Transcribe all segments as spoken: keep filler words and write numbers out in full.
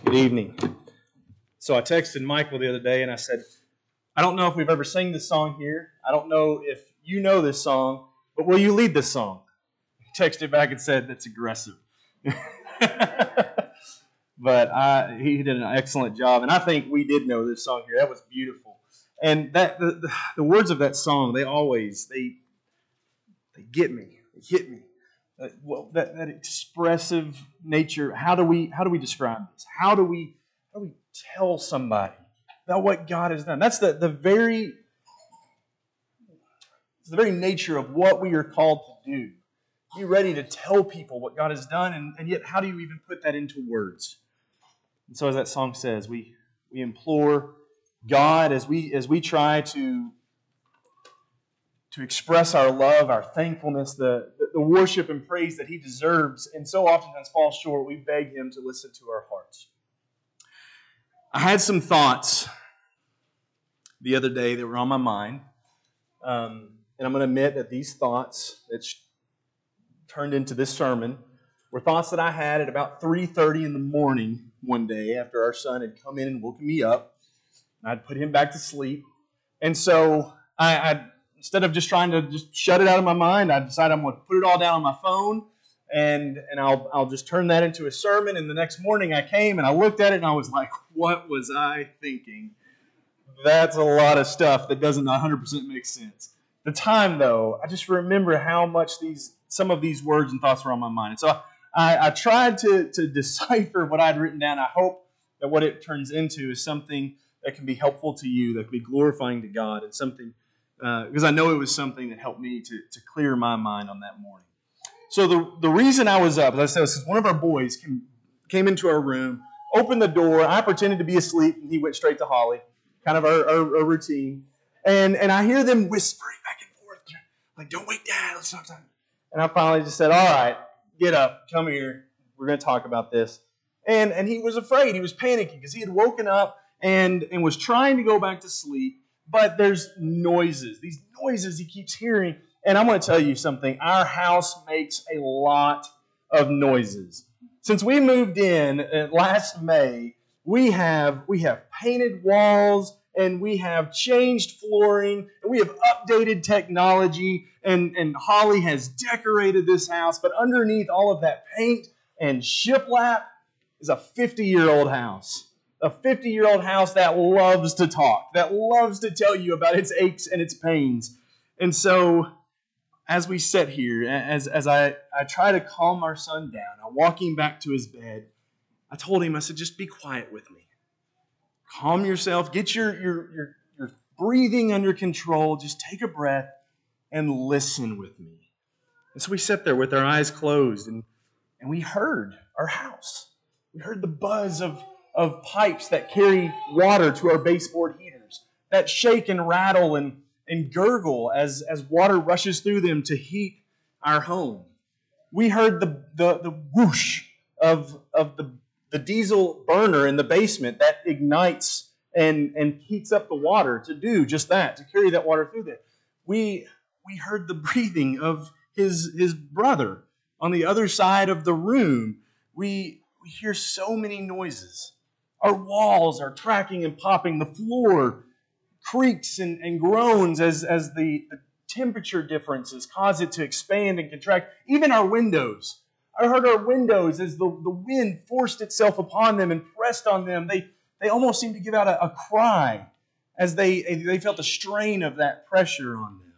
Good evening. So I texted Michael the other day and I said, I don't know if we've ever sang this song here. I don't know if you know this song, but will you lead this song? He texted back and said, that's aggressive. But I, he did an excellent job. And I think we did know this song here. That was beautiful. And that the, the, the words of that song, they always, they, they get me. They hit me. Uh, well, that, that expressive nature, how do we how do we describe this? How do we how do we tell somebody about what God has done? That's the, the very it's the very nature of what we are called to do. Be ready to tell people what God has done, and, and yet how do you even put that into words? And so as that song says, we we implore God as we as we try to to express our love, our thankfulness, the, the worship and praise that He deserves, and so oftentimes falls short, we beg Him to listen to our hearts. I had some thoughts the other day that were on my mind, um, and I'm going to admit that these thoughts that turned into this sermon were thoughts that I had at about three thirty in the morning one day after our son had come in and woken me up. I'd put him back to sleep, and so I, I instead of just trying to just shut it out of my mind, I decided I'm going to put it all down on my phone, and and I'll I'll just turn that into a sermon. And the next morning I came and I looked at it and I was like, what was I thinking? That's a lot of stuff that doesn't one hundred percent make sense. At the time, though, I just remember how much these some of these words and thoughts were on my mind. And so I, I tried to, to decipher what I'd written down. I hope that what it turns into is something that can be helpful to you, that can be glorifying to God, and something because uh, I know it was something that helped me to, to clear my mind on that morning. So the, the reason I was up, as I said, was one of our boys came, came into our room, opened the door. I pretended to be asleep, and he went straight to Holly, kind of our, our, our routine. And and I hear them whispering back and forth, like, don't wake Dad, let's talk time. And I finally just said, all right, get up, come here, we're going to talk about this. And and he was afraid, he was panicking, because he had woken up and, and was trying to go back to sleep. But there's noises, these noises he keeps hearing. And I'm going to tell you something. Our house makes a lot of noises. Since we moved in last May, we have we have painted walls, and we have changed flooring, and we have updated technology, and, and Holly has decorated this house. But underneath all of that paint and shiplap is a fifty-year-old house. A fifty-year-old house that loves to talk, that loves to tell you about its aches and its pains. And so, as we sit here, as, as I, I try to calm our son down, I walk him back to his bed, I told him, I said, just be quiet with me. Calm yourself, get your, your, your, your breathing under control, just take a breath and listen with me. And so we sat there with our eyes closed, and, and we heard our house. We heard the buzz of of pipes that carry water to our baseboard heaters, that shake and rattle and, and gurgle as, as water rushes through them to heat our home. We heard the, the, the whoosh of, of the, the diesel burner in the basement that ignites and, and heats up the water to do just that, to carry that water through there. We, we heard the breathing of his, his brother on the other side of the room. We, we hear so many noises. Our walls are cracking and popping. The floor creaks and, and groans as, as the, the temperature differences cause it to expand and contract. Even our windows. I heard our windows as the, the wind forced itself upon them and pressed on them. They, they almost seemed to give out a, a cry as they, they felt the strain of that pressure on them.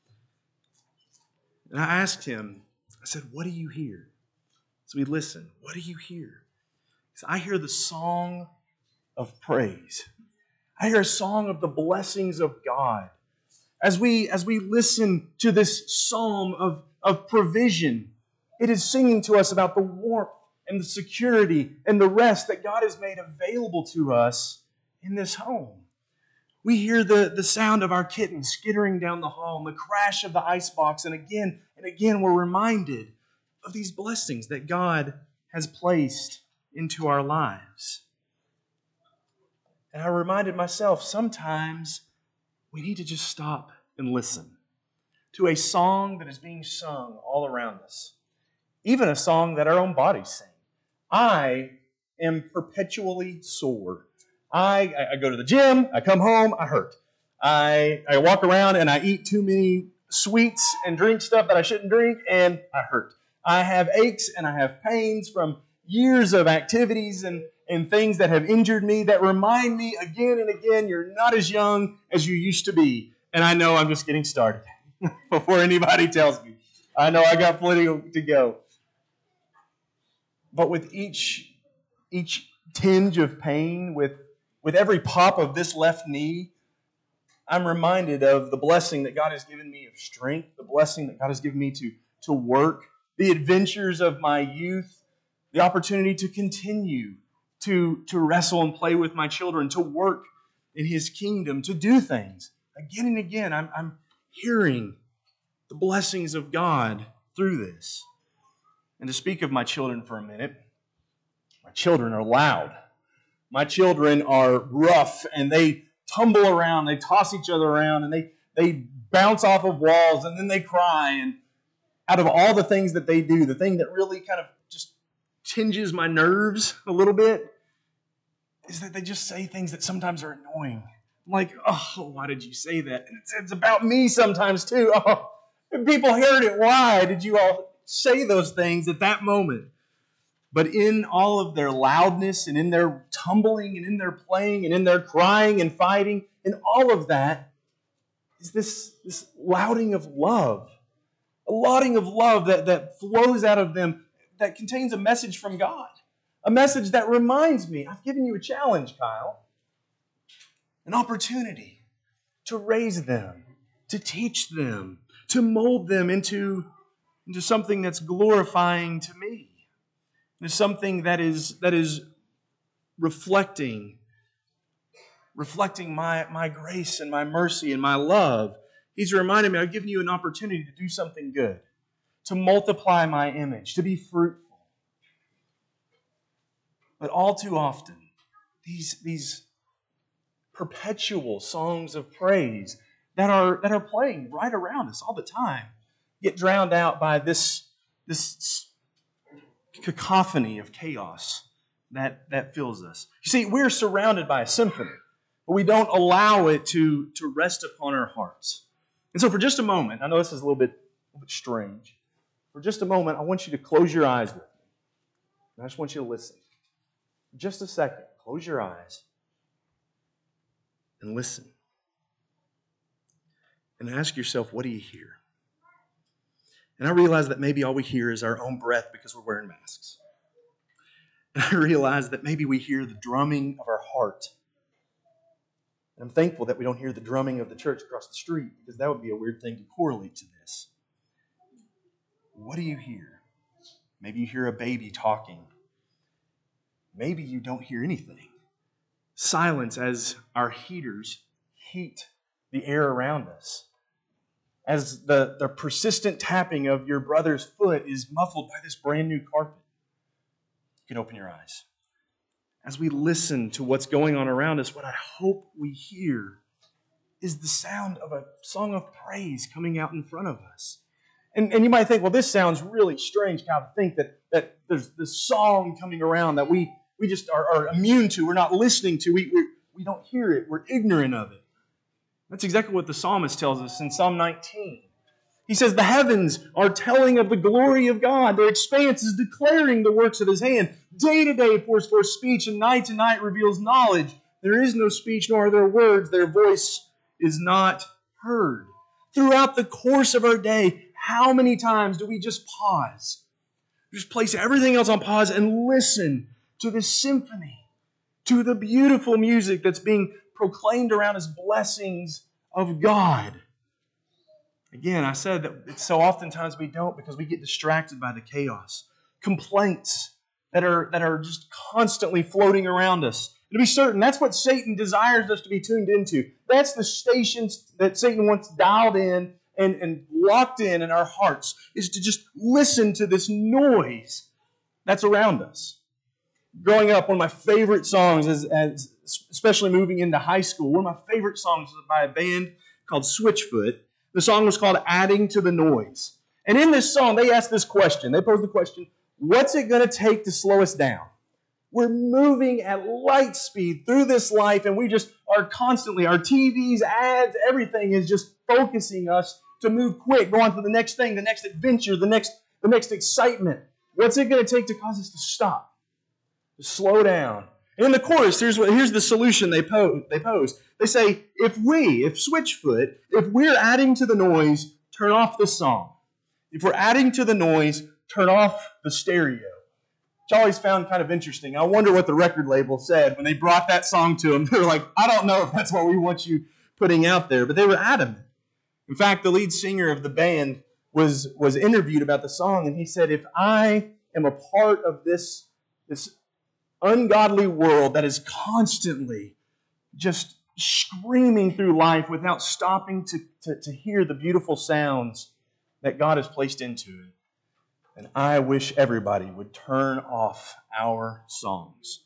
And I asked him, I said, what do you hear? So we listened. What do you hear? I hear the song of praise. I hear a song of the blessings of God. As we, as we listen to this psalm of, of provision, it is singing to us about the warmth and the security and the rest that God has made available to us in this home. We hear the, the sound of our kitten skittering down the hall and the crash of the icebox, and again and again we're reminded of these blessings that God has placed into our lives. And I reminded myself, sometimes we need to just stop and listen to a song that is being sung all around us, even a song that our own bodies sing. I am perpetually sore. I, I go to the gym, I come home, I hurt. I, I walk around and I eat too many sweets and drink stuff that I shouldn't drink, and I hurt. I have aches and I have pains from years of activities and, and things that have injured me that remind me again and again, you're not as young as you used to be. And I know I'm just getting started before anybody tells me. I know I got plenty to go. But with each, each tinge of pain, with, with every pop of this left knee, I'm reminded of the blessing that God has given me of strength, the blessing that God has given me to, to work, the adventures of my youth, the opportunity to continue to, to wrestle and play with my children, to work in His kingdom, to do things. Again and again, I'm, I'm hearing the blessings of God through this. And to speak of my children for a minute, my children are loud. My children are rough, and they tumble around, they toss each other around, and they, they bounce off of walls, and then they cry. And out of all the things that they do, the thing that really kind of just tinges my nerves a little bit is that they just say things that sometimes are annoying. I'm like, oh, why did you say that? And it's, it's about me sometimes too. Oh, if people heard it, why did you all say those things at that moment? But in all of their loudness and in their tumbling and in their playing and in their crying and fighting, and all of that is this, this lauding of love. A lauding of love that, that flows out of them that contains a message from God. A message that reminds me, I've given you a challenge, Kyle. An opportunity to raise them, to teach them, to mold them into, into something that's glorifying to me. Into something that is, that is reflecting, reflecting my, my grace and my mercy and my love. He's reminded me, I've given you an opportunity to do something good, to multiply my image, to be fruitful. But all too often, these, these perpetual songs of praise that are, that are playing right around us all the time get drowned out by this, this cacophony of chaos that, that fills us. You see, we're surrounded by a symphony, but we don't allow it to, to rest upon our hearts. And so for just a moment, I know this is a little bit, a little bit strange. For just a moment, I want you to close your eyes with me. And I just want you to listen. For just a second, close your eyes and listen. And ask yourself, what do you hear? And I realize that maybe all we hear is our own breath because we're wearing masks. And I realize that maybe we hear the drumming of our heart. And I'm thankful that we don't hear the drumming of the church across the street, because that would be a weird thing to correlate to this. What do you hear? Maybe you hear a baby talking. Maybe you don't hear anything. Silence as our heaters heat the air around us. As the, the persistent tapping of your brother's foot is muffled by this brand new carpet. You can open your eyes. As we listen to what's going on around us, what I hope we hear is the sound of a song of praise coming out in front of us. And, and you might think, well, this sounds really strange, Kyle, to think that, that there's this song coming around that we, we just are, are immune to, we're not listening to, we, we, we don't hear it, we're ignorant of it. That's exactly what the psalmist tells us in Psalm nineteen. He says, the heavens are telling of the glory of God. Their expanse is declaring the works of His hand. Day to day pours forth speech, and night to night reveals knowledge. There is no speech, nor are there words. Their voice is not heard. Throughout the course of our day, how many times do we just pause? Just place everything else on pause and listen to the symphony, to the beautiful music that's being proclaimed around as blessings of God. Again, I said that it's so oftentimes we don't because we get distracted by the chaos. Complaints that are, that are just constantly floating around us. And to be certain, that's what Satan desires us to be tuned into. That's the stations that Satan wants dialed in and, and locked in in our hearts, is to just listen to this noise that's around us. Growing up, one of my favorite songs, as, as especially moving into high school, one of my favorite songs was by a band called Switchfoot. The song was called Adding to the Noise. And in this song, they asked this question. They posed the question, what's it going to take to slow us down? We're moving at light speed through this life, and we just are constantly, our T Vs, ads, everything is just focusing us to move quick, go on to the next thing, the next adventure, the next, the next excitement. What's it going to take to cause us to stop, to slow down? And in the chorus, here's what here's the solution they pose. They pose. They say, if we, if Switchfoot, if we're adding to the noise, turn off the song. If we're adding to the noise, turn off the stereo. Which I always found kind of interesting. I wonder what the record label said when they brought that song to them. They were like, I don't know if that's what we want you putting out there, but they were adamant. In fact, the lead singer of the band was, was interviewed about the song, and he said, if I am a part of this, this ungodly world that is constantly just screaming through life without stopping to, to, to hear the beautiful sounds that God has placed into it, and I wish everybody would turn off our songs.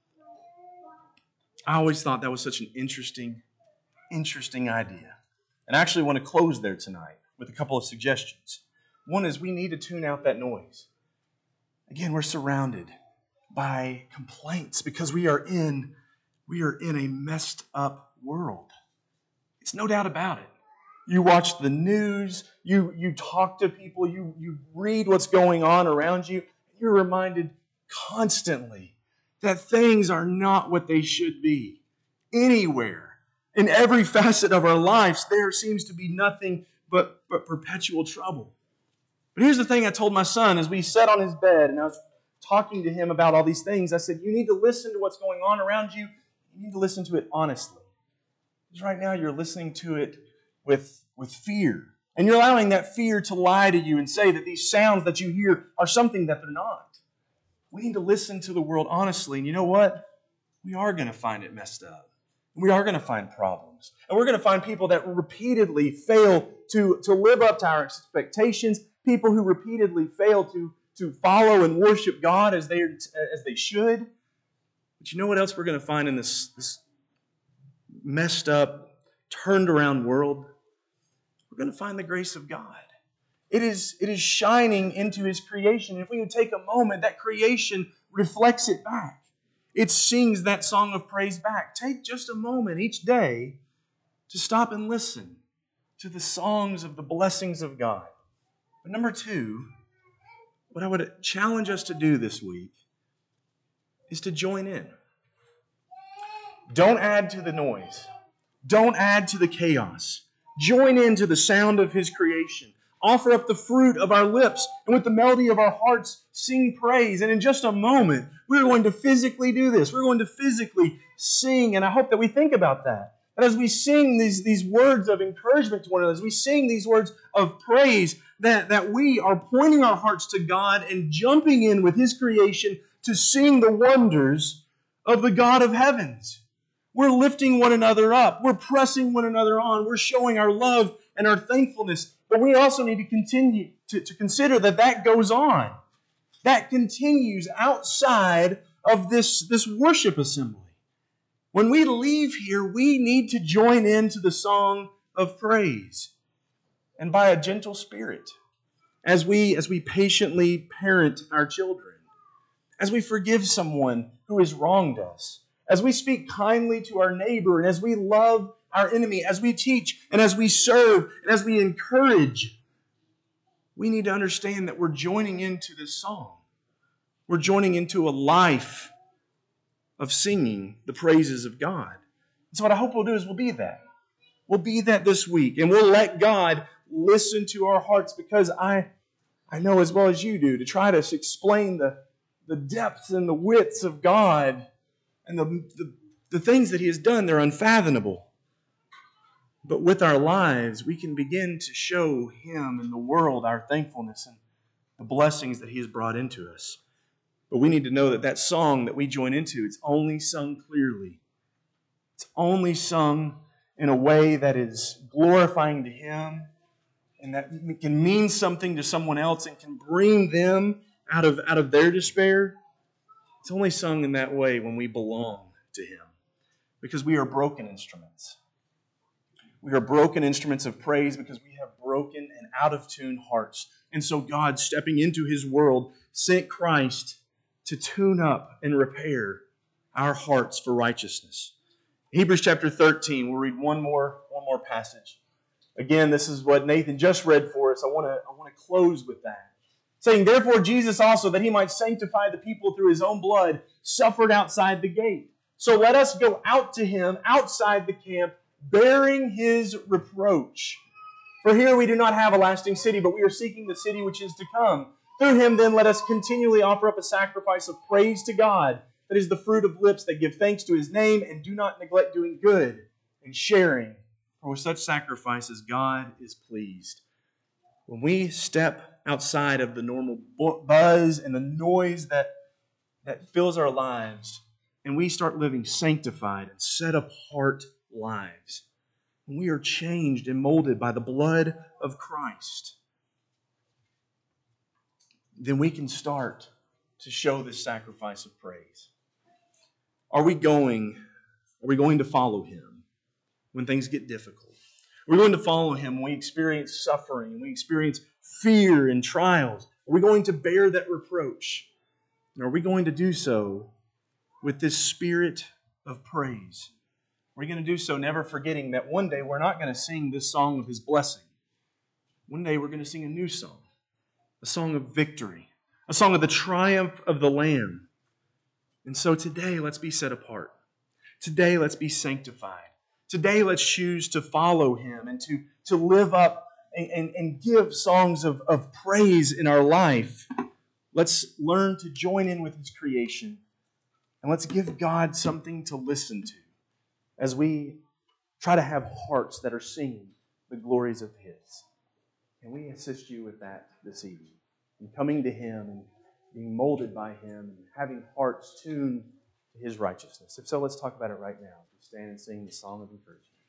I always thought that was such an interesting, interesting idea. And I actually want to close there tonight with a couple of suggestions. One is we need to tune out that noise. Again, we're surrounded by complaints because we are in, we are in a messed up world. It's no doubt about it. You watch the news, you, you talk to people, you, you read what's going on around you, you're reminded constantly that things are not what they should be. Anywhere, in every facet of our lives, there seems to be nothing but, but perpetual trouble. But here's the thing I told my son as we sat on his bed and I was talking to him about all these things. I said, you need to listen to what's going on around you. You need to listen to it honestly. Because right now you're listening to it with, with fear. And you're allowing that fear to lie to you and say that these sounds that you hear are something that they're not. We need to listen to the world honestly. And you know what? We are going to find it messed up. We are going to find problems. And we're going to find people that repeatedly fail to, to live up to our expectations, people who repeatedly fail to, to follow and worship God as they, as they should. But you know what else we're going to find in this, this messed up, turned around world? We're going to find the grace of God. It is, it is shining into His creation. If we would take a moment, that creation reflects it back. It sings that song of praise back. Take just a moment each day to stop and listen to the songs of the blessings of God. But number two, what I would challenge us to do this week is to join in. Don't add to the noise. Don't add to the chaos. Join into the sound of His creation. Offer up the fruit of our lips, and with the melody of our hearts, sing praise. And in just a moment, we're going to physically do this. We're going to physically sing, and I hope that we think about that. That as we sing these, these words of encouragement to one another, as we sing these words of praise, that, that we are pointing our hearts to God and jumping in with His creation to sing the wonders of the God of heavens. We're lifting one another up. We're pressing one another on. We're showing our love and our thankfulness. But we also need to continue to, to consider that that goes on. That continues outside of this, this worship assembly. When we leave here, we need to join into the song of praise. And by a gentle spirit, as we, as we patiently parent our children, as we forgive someone who has wronged us, as we speak kindly to our neighbor, and as we love our enemy, as we teach, and as we serve, and as we encourage, we need to understand that we're joining into this song. We're joining into a life of singing the praises of God. And so what I hope we'll do is we'll be that. We'll be that this week, and we'll let God listen to our hearts, because I, I know as well as you do, to try to explain the, the depths and the widths of God and the, the, the things that He has done, they're unfathomable. But with our lives, we can begin to show Him and the world our thankfulness and the blessings that He has brought into us. But we need to know that that song that we join into, it's only sung clearly. It's only sung in a way that is glorifying to Him and that can mean something to someone else and can bring them out of, out of their despair. It's only sung in that way when we belong to Him, because we are broken instruments. We are broken instruments of praise because we have broken and out of tune hearts. And so God, stepping into His world, sent Christ to tune up and repair our hearts for righteousness. Hebrews chapter thirteen, we'll read one more, one more passage. Again, this is what Nathan just read for us. I want to, I want to close with that. Saying, therefore Jesus also, that he might sanctify the people through his own blood, suffered outside the gate. So let us go out to him outside the camp, bearing his reproach. For here we do not have a lasting city, but we are seeking the city which is to come. Through him then let us continually offer up a sacrifice of praise to God, that is the fruit of lips that give thanks to his name, and do not neglect doing good and sharing. For with such sacrifices God is pleased. When we step outside of the normal buzz and the noise that, that fills our lives, and we start living sanctified and set apart lives, when we are changed and molded by the blood of Christ, then we can start to show this sacrifice of praise. Are we going, are we going to follow him when things get difficult? Are we going to follow him when we experience suffering, when we experience fear and trials? Are we going to bear that reproach? And are we going to do so with this spirit of praise? Are we going to do so never forgetting that one day we're not going to sing this song of his blessing. One day we're going to sing a new song, a song of victory, a song of the triumph of the Lamb. And so today, let's be set apart. Today, let's be sanctified. Today, let's choose to follow him and to, to live up and, and, and give songs of, of praise in our life. Let's learn to join in with his creation. And let's give God something to listen to as we try to have hearts that are singing the glories of his. Can we assist you with that this evening? In coming to him and being molded by him and having hearts tuned to his righteousness. If so, let's talk about it right now. We stand and sing the song of encouragement.